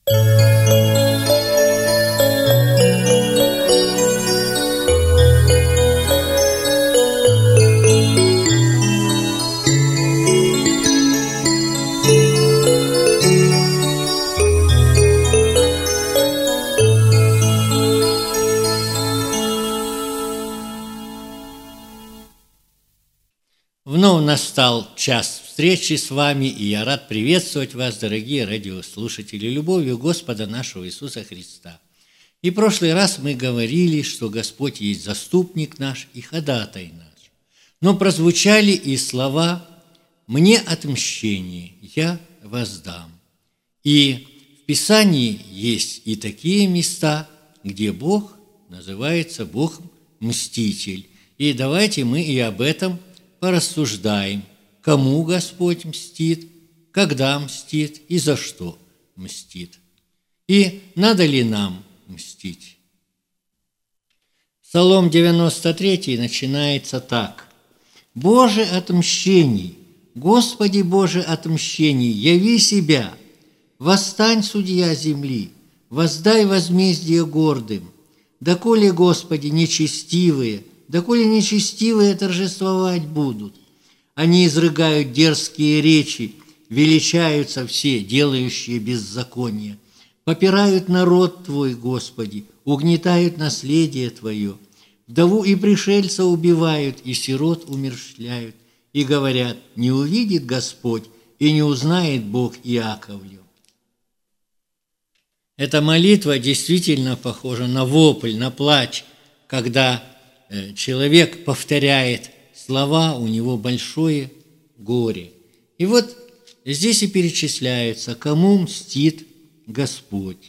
Вновь настал час встречи с вами, и я рад приветствовать вас, дорогие радиослушатели, любовью Господа нашего Иисуса Христа. И в прошлый раз мы говорили, что Господь есть заступник наш и ходатай наш. Но прозвучали и слова «Мне отмщение, я воздам». И в Писании есть и такие места, где Бог называется Бог-мститель. И давайте мы и об этом порассуждаем, кому Господь мстит, когда мстит и за что мстит. И надо ли нам мстить? Псалом 93 начинается так. «Боже отмщений, Господи Боже отмщений, яви себя, восстань, судья земли, воздай возмездие гордым, доколе, Господи, нечестивые, доколе нечестивые торжествовать будут. Они изрыгают дерзкие речи, величаются все, делающие беззаконие, попирают народ Твой, Господи, угнетают наследие Твое, вдову и пришельца убивают, и сирот умерщвляют, и говорят, не увидит Господь, и не узнает Бог Иаковлю». Эта молитва действительно похожа на вопль, на плач, когда человек повторяет слова, у него большое горе. И вот здесь и перечисляется, кому мстит Господь.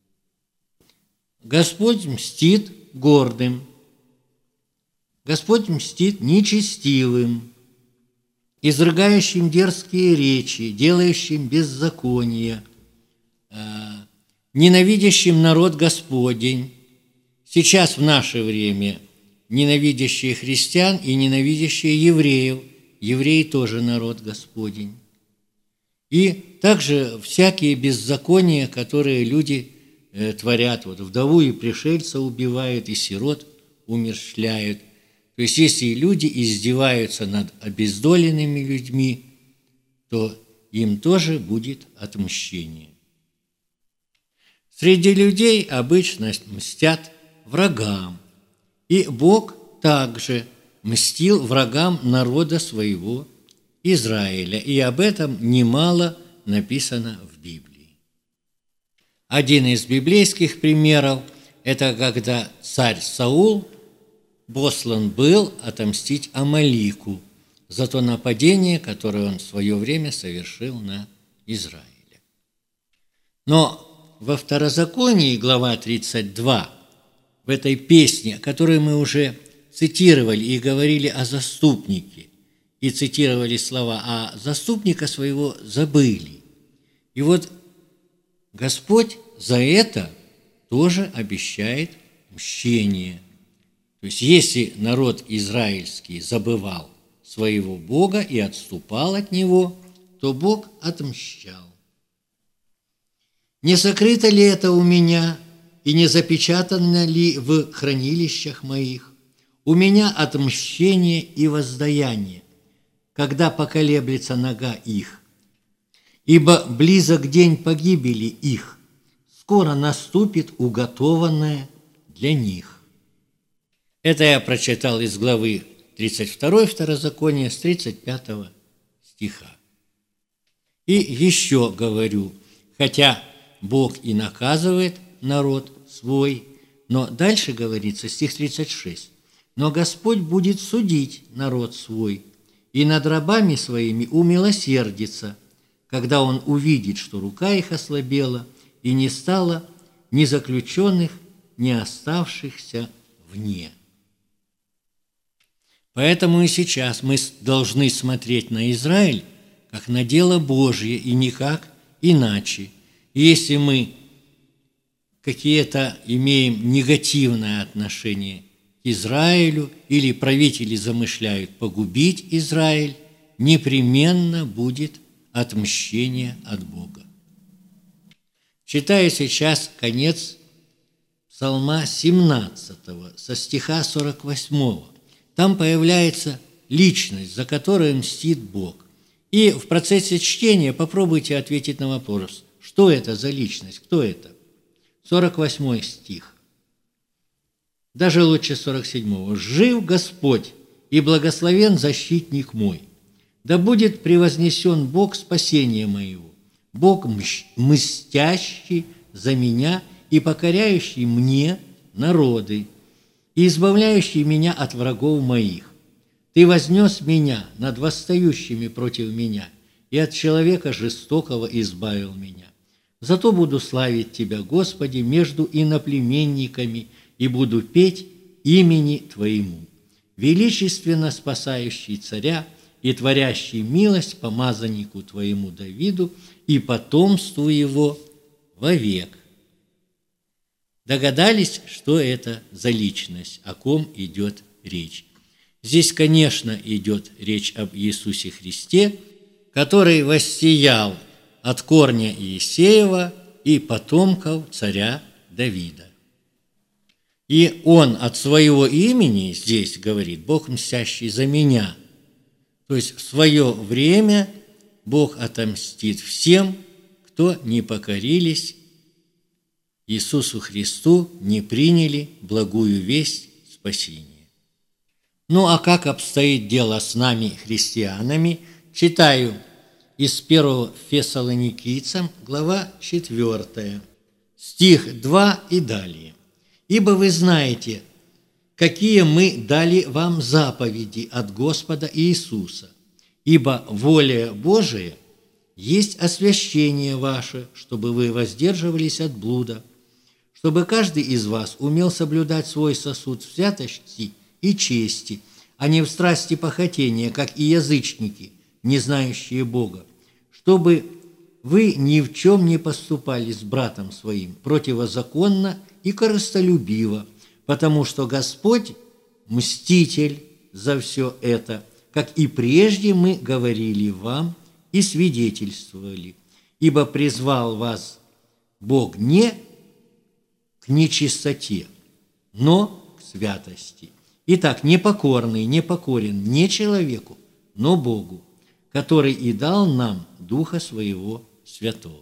Господь мстит гордым, Господь мстит нечестивым, изрыгающим дерзкие речи, делающим беззаконие, ненавидящим народ Господень. Сейчас в наше время ненавидящие христиан и ненавидящие евреев. Евреи тоже народ Господень. И также всякие беззакония, которые люди творят. Вот вдову и пришельца убивают, и сирот умерщвляют. То есть, если люди издеваются над обездоленными людьми, то им тоже будет отмщение. Среди людей обычно мстят врагам. И Бог также мстил врагам народа своего Израиля. И об этом немало написано в Библии. Один из библейских примеров – это когда царь Саул послан был отомстить Амалику за то нападение, которое он в свое время совершил на Израиле. Но во Второзаконии, глава 32, в этой песне, которую мы уже цитировали и говорили о заступнике, и цитировали слова, а заступника своего забыли. И вот Господь за это тоже обещает мщение. То есть, если народ израильский забывал своего Бога и отступал от Него, то Бог отмщал. «Не сокрыто ли это у меня, и не запечатано ли в хранилищах моих? У меня отмщение и воздаяние, когда поколеблется нога их. Ибо близок день погибели их, скоро наступит уготованное для них». Это я прочитал из главы 32 Второзакония с 35 стиха. И еще говорю, хотя Бог и наказывает народ свой, но дальше говорится, стих 36, «Но Господь будет судить народ свой, и над рабами своими умилосердится, когда Он увидит, что рука их ослабела, и не стало ни заключенных, ни оставшихся вне». Поэтому и сейчас мы должны смотреть на Израиль как на дело Божье и никак иначе. И если мы какие-то имеем негативное отношение к Израилю или правители замышляют погубить Израиль, непременно будет отмщение от Бога. В Читаю сейчас конец Псалма 17 со стиха 48. Там появляется личность, за которую мстит Бог. И в процессе чтения попробуйте ответить на вопрос, что это за личность, кто это? 48 стих. Даже лучше 47. «Жив Господь, и благословен защитник мой. Да будет превознесен Бог спасения моего, Бог мстящий за меня и покоряющий мне народы, и избавляющий меня от врагов моих. Ты вознес меня над восстающими против меня, и от человека жестокого избавил меня. Зато буду славить Тебя, Господи, между иноплеменниками, и буду петь имени Твоему, величественно спасающий царя и творящий милость помазаннику Твоему Давиду и потомству его вовек». Догадались, что это за личность, о ком идет речь? Здесь, конечно, идет речь об Иисусе Христе, который воссиял от корня Иисеева и потомков царя Давида. И он от своего имени здесь говорит: «Бог, мстящий за меня». То есть в свое время Бог отомстит всем, кто не покорились Иисусу Христу, не приняли благую весть спасения. Ну а как обстоит дело с нами, христианами? Читаю из 1 Фессалоникийцам, глава 4, стих 2 и далее. «Ибо вы знаете, какие мы дали вам заповеди от Господа Иисуса, ибо воля Божия есть освящение ваше, чтобы вы воздерживались от блуда, чтобы каждый из вас умел соблюдать свой сосуд в святости и чести, а не в страсти похотения, как и язычники, не знающие Бога, чтобы вы ни в чем не поступали с братом своим противозаконно и корыстолюбиво, потому что Господь – мститель за все это, как и прежде мы говорили вам и свидетельствовали, ибо призвал вас Бог не к нечистоте, но к святости. Итак, непокорный не покорен не человеку, но Богу, который и дал нам Духа Своего Святого».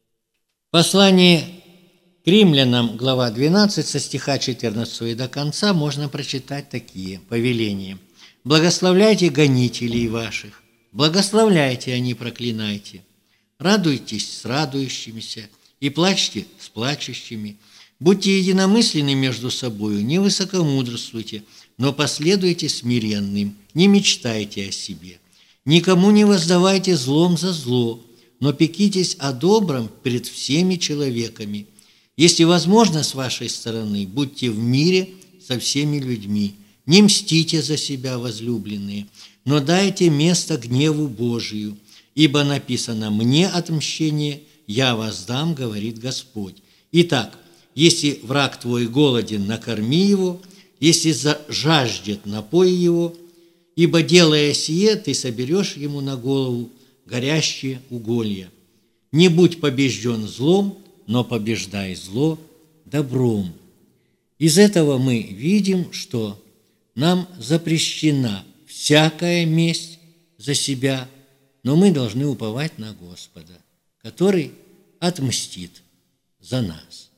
Послание к римлянам, глава 12, со стиха 14 и до конца можно прочитать такие повеления. «Благословляйте гонителей ваших, благословляйте, а не проклинайте. Радуйтесь с радующимися и плачьте с плачущими. Будьте единомысленны между собою, не высокомудрствуйте, но последуйте смиренным, не мечтайте о себе. Никому не воздавайте злом за зло, но пекитесь о добром пред всеми человеками. Если возможно с вашей стороны, будьте в мире со всеми людьми. Не мстите за себя, возлюбленные, но дайте место гневу Божию, ибо написано: «Мне отмщение, я воздам, говорит Господь». Итак, если враг твой голоден, накорми его, если жаждет, напой его, ибо, делая сие, ты соберешь ему на голову горящие уголья. Не будь побежден злом, но побеждай зло добром». Из этого мы видим, что нам запрещена всякая месть за себя, но мы должны уповать на Господа, который отмстит за нас.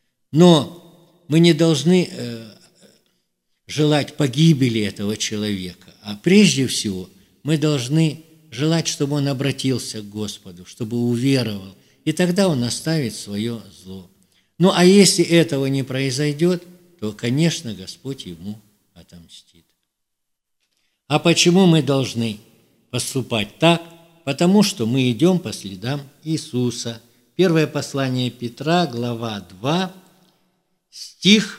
Но мы не должны желать погибели этого человека, а прежде всего мы должны желать, чтобы он обратился к Господу, чтобы уверовал, и тогда он оставит свое зло. Ну, а если этого не произойдет, то, конечно, Господь ему отомстит. А почему мы должны поступать так? Потому что мы идем по следам Иисуса. Первое послание Петра, глава 2, стих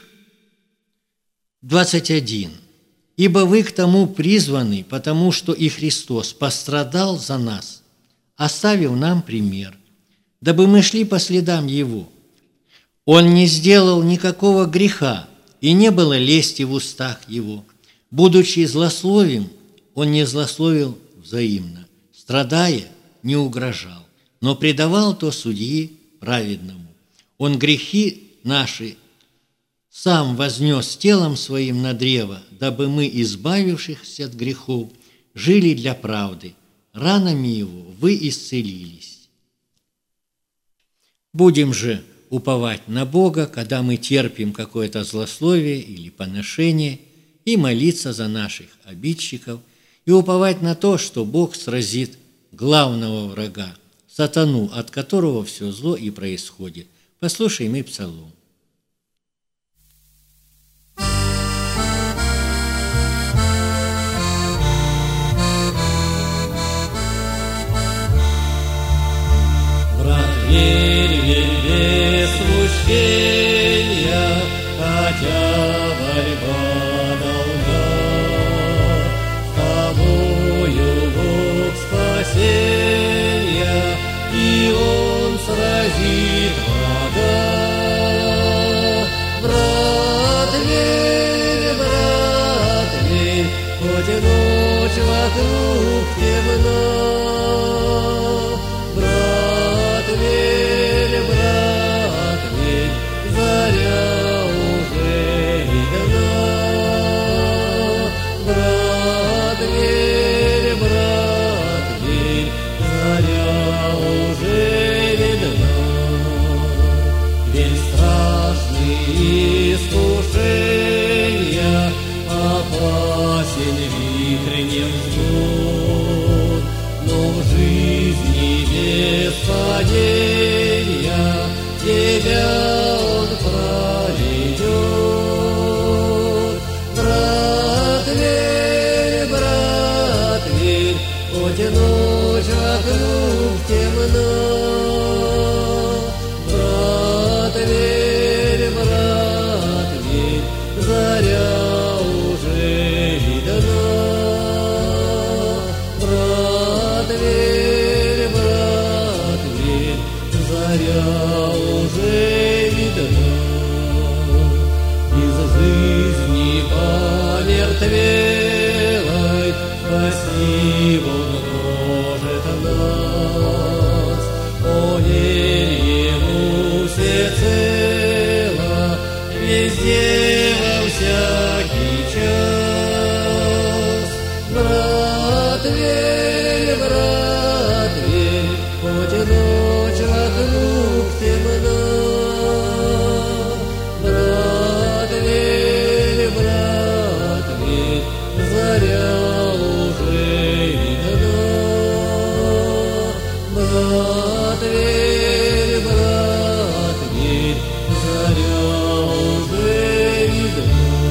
21. «Ибо вы к тому призваны, потому что и Христос пострадал за нас, оставив нам пример, дабы мы шли по следам Его. Он не сделал никакого греха, и не было лести в устах Его. Будучи злословим, Он не злословил взаимно, страдая, не угрожал, но предавал то судьи праведному. Он грехи наши сам вознес телом своим на древо, дабы мы, избавившись от грехов, жили для правды. Ранами его вы исцелились. Будем же уповать на Бога, когда мы терпим какое-то злословие или поношение, и молиться за наших обидчиков, и уповать на то, что Бог сразит главного врага, сатану, от которого все зло и происходит. Послушаем и псалом. Без смущения, хотя борьба долга, с тобою Бог спасения, и Он сразит врага. Брат, верь, хоть ночь вокруг темна, заря уже видна. Брат, верь, заря уже видна. Ведь страшные искушения, опасен вихрь невзгод, но в жизни без падения тебя Он проведет. Брат, верь, хоть ночь вокруг темна. Брат, верь, заря уже видна. Брат, верь, заря уже видна. Из жизни помертвелой спаси Он может нас. Поверь Ему всецело, везде, во всякий час. Брат, верь, хоть ночь вокруг темна. Брат, верь, заря уже видна. Брат, верь, заря уже видна.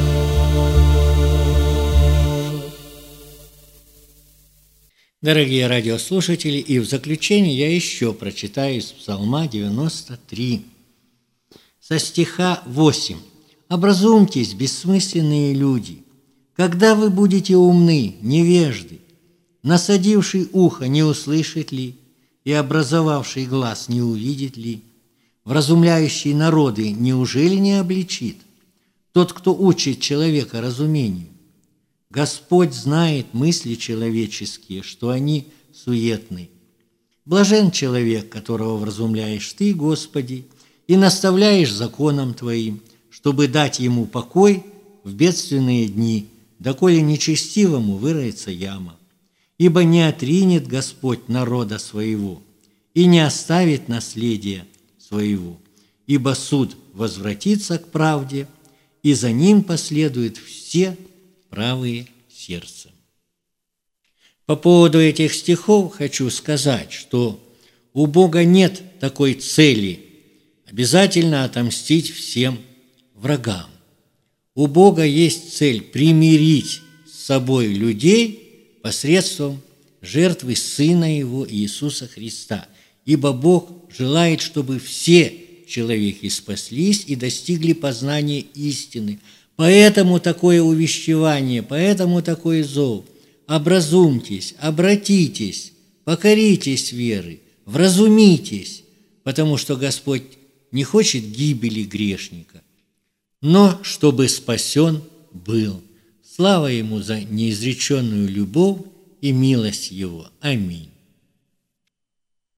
Дорогие радиослушатели, и в заключение я еще прочитаю из Псалма 93, со стиха 8. «Образумьтесь, бессмысленные люди, когда вы будете умны, невежды, насадивший ухо не услышит ли, и образовавший глаз не увидит ли, вразумляющий народы неужели не обличит, тот, кто учит человека разумению? Господь знает мысли человеческие, что они суетны. Блажен человек, которого вразумляешь Ты, Господи, и наставляешь законом Твоим, чтобы дать ему покой в бедственные дни, доколе нечестивому выроется яма. Ибо не отринет Господь народа своего и не оставит наследия своего, ибо суд возвратится к правде, и за ним последуют все правые сердцем». По поводу этих стихов хочу сказать, что у Бога нет такой цели обязательно отомстить всем врагам. У Бога есть цель примирить с собой людей посредством жертвы Сына Его Иисуса Христа, ибо Бог желает, чтобы все человеки спаслись и достигли познания истины. Поэтому такое увещевание, поэтому такой зов. Образумьтесь, обратитесь, покоритесь веры, вразумитесь, потому что Господь не хочет гибели грешника, но чтобы спасен был. Слава Ему за неизреченную любовь и милость Его. Аминь.